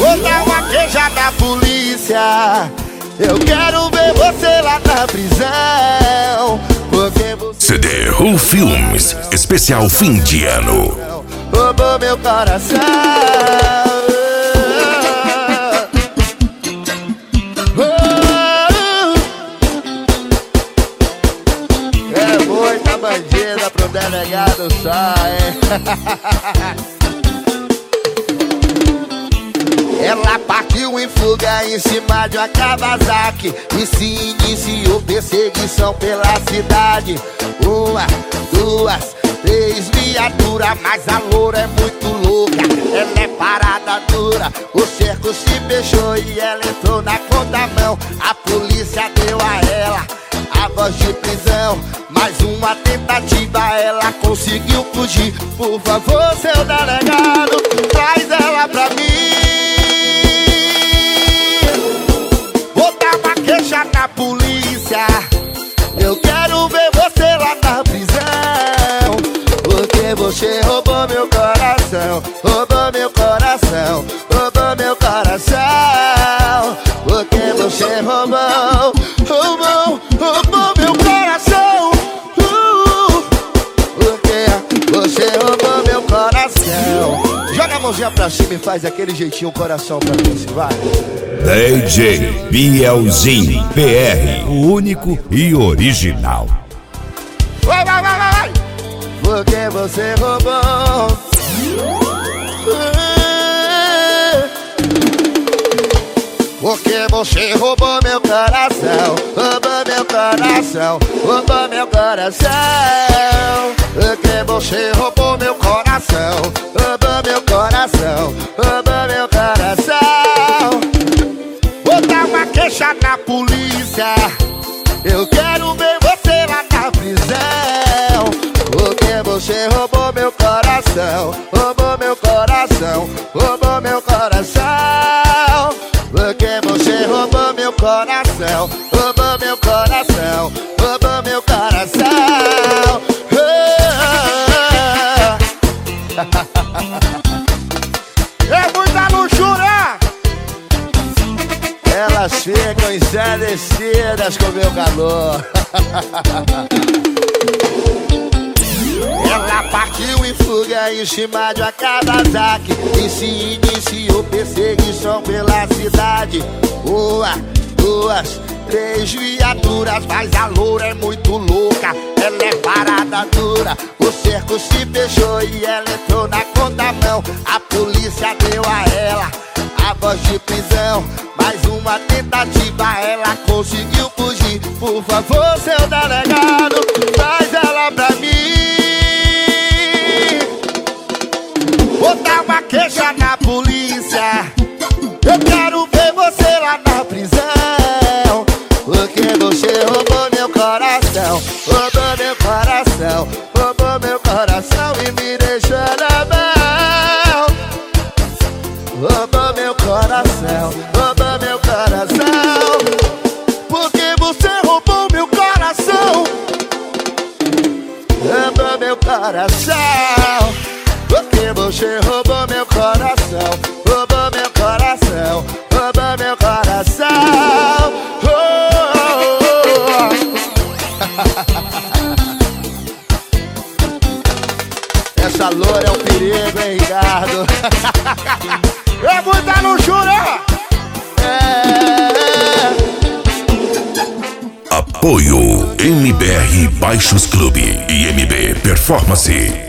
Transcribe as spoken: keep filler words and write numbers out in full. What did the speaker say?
Vou dar uma queixa na polícia. Eu quero ver você lá na prisão. Porque você C D Who Filmes, especial fim de ano. roubou meu coração. É muita bandida pro delegado só, hein? Ela partiu em fuga em cima de uma Kawasaki e se iniciou perseguição pela cidade. Uma, duas, três viaturas, mas a loura é muito louca. Ela é parada dura, o cerco se fechou e ela entrou na contramão. A polícia deu a ela a voz de prisão. Mais uma tentativa, ela conseguiu fugir. Por favor, seu delegado, traz ela pra mim. Na polícia, eu quero ver você lá na prisão. Porque você roubou meu coração, roubou meu coração, roubou meu coração. Porque você roubou, roubou, roubou meu coração. uh, Porque você roubou meu coração. Joga a mãozinha pra cima e faz aquele jeitinho, coração pra mim, se vai. D J Bielzinho P R, o único e original. Vai, vai, vai, vai, vai. Porque você roubou. Porque você roubou meu coração, roubou meu coração, roubou meu coração. Porque você roubou meu coração, roubou meu coração, roubou meu coração. Vou dar uma queixa na polícia. Eu quero ver você lá na prisão. Porque você roubou meu coração, roubou meu coração, roubou meu coração. Porque você roubou meu coração, roubou meu coração, roubou meu coração. É muita luxúria. Elas ficam ensandecidas com meu calor. Ela partiu em fuga em cima de uma Kawasaki e se iniciou perseguição pela cidade. Uma, duas, três viaturas, mas a loura é muito louca. Ela é parada dura, o cerco se fechou e ela entrou na contramão. A polícia deu a ela a voz de prisão. Mais uma tentativa, ela conseguiu fugir. Por favor, seu delegado, traz ela pra mim. Vou dar uma queixa na polícia. Eu quero ver você lá na prisão. Porque você roubou meu coração, roubou meu coração, roubou meu coração e me deixou na mão. Roubou meu coração, roubou meu coração. Porque você roubou meu coração, roubou meu coração. Porque você roubou meu coração, roubou meu coração, roubou meu coração. Oh, oh, oh. Essa loura é um perigo, hein, Ricardo? É muita luxúria. É. Apoio M B R Baixos Clube e M B Performance.